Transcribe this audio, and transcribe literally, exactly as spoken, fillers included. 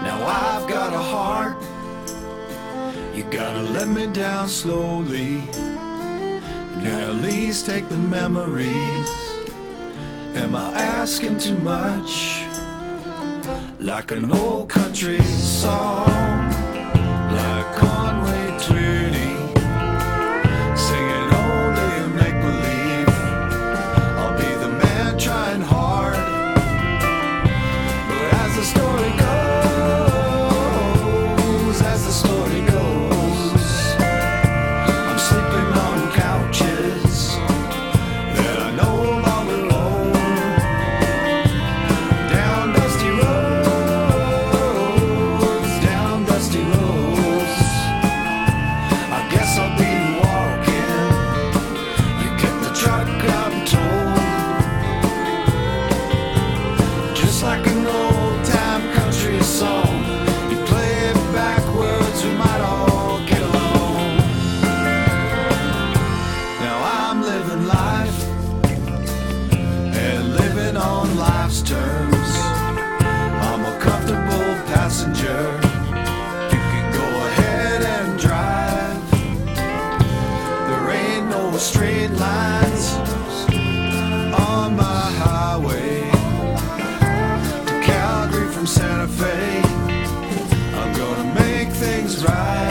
Now I've got a heart, you gotta let me down slowly, and at least take the memories. Am I asking too much? Like an old country song, like Conway Twitty, singing only a make-believe. I'll be the man trying hard, but as the story goes, as the story goes, I'm sleeping on couches that I no longer own, down dusty roads, down dusty roads. I guess I'll be walking, you get the truck, I'm told, just like an old time country song. You play it backwards, we might all get along. Now I'm living life, and living on life's terms. I'm a comfortable passenger, you can go ahead and drive. There ain't no straight lines on my highway to Calgary from Santa Fe. I'm gonna make things right.